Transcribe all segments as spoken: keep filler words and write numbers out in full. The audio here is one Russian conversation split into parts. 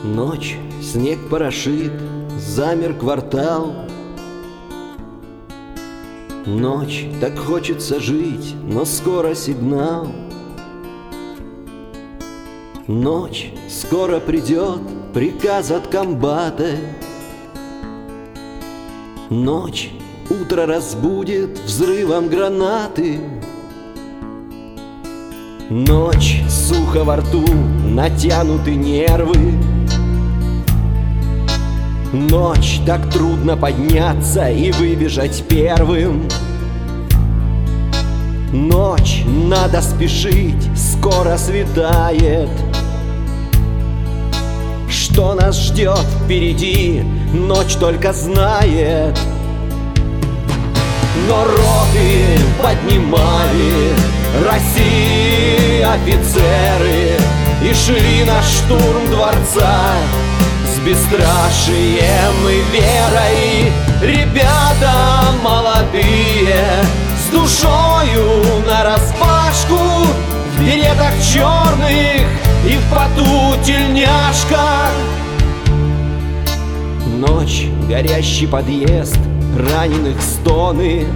Ночь, снег порошит, замер квартал. Ночь, так хочется жить, но скоро сигнал. Ночь, скоро придет приказ от комбата. Ночь, утро разбудит взрывом гранаты. Ночь, сухо во рту, натянуты нервы. Ночь, так трудно подняться и выбежать первым. Ночь, надо спешить, скоро светает. Что нас ждет впереди, ночь только знает. Но роты поднимали России офицеры и шли на штурм дворца с бесстрашием и верой. Ребята молодые, с душою нараспашку, в беретах черных и в поту тельняшках. Ночь, горящий подъезд, раненых стоны.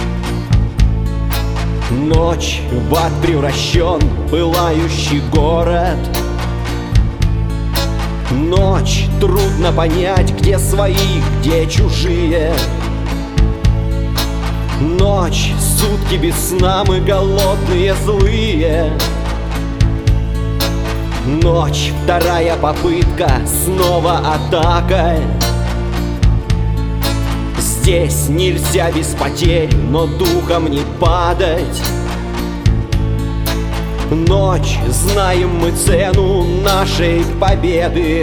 Ночь, в ад превращен пылающий город. Ночь, трудно понять, где свои, где чужие. Ночь, сутки без сна, мы голодные, злые. Ночь, вторая попытка, снова атака. Здесь нельзя без потерь, но духом не падать. Ночь, знаем мы цену нашей победы.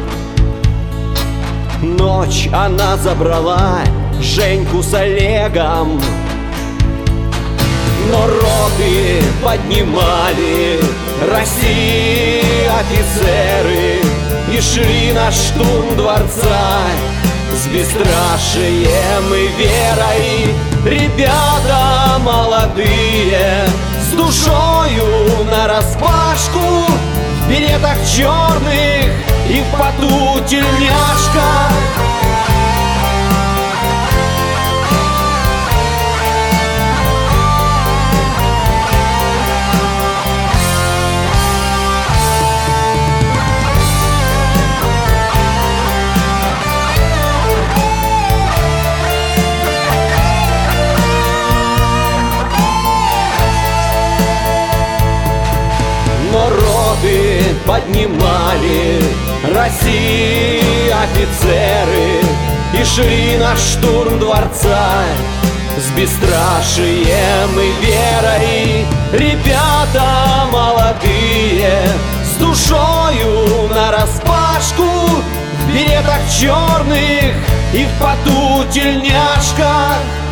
Ночь, она забрала Женьку с Олегом. Но роты поднимали России офицеры и шли на штурм дворца с бесстрашием и верой. Ребята молодые, с душою нараспашку, в беретах черных и в поту тельняшка. Поднимали России офицеры и шли на штурм дворца с бесстрашием и верой. Ребята молодые, с душою нараспашку, в беретах черных и в поту тельняшка.